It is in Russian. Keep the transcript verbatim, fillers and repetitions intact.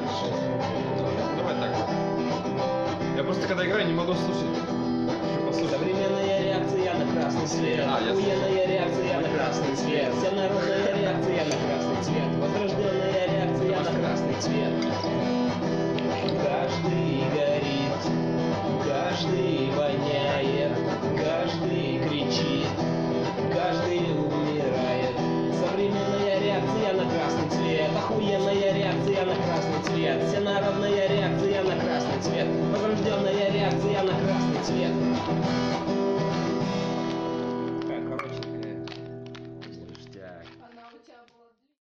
Давай так. Я просто когда играю, не могу слушать. Современная реакция на красный свет. А, я Охуенная реакция на красный цвет. Всенародная реакция на красный цвет. Возрожденная реакция на красный цвет. Каждый горит, каждый воняет, каждый кричит, каждый умирает. Современная реакция на красный цвет. Охуенная реакция на красный цвет. Всенародная реакция на красный цвет. Возрожденная реакция на красный цвет.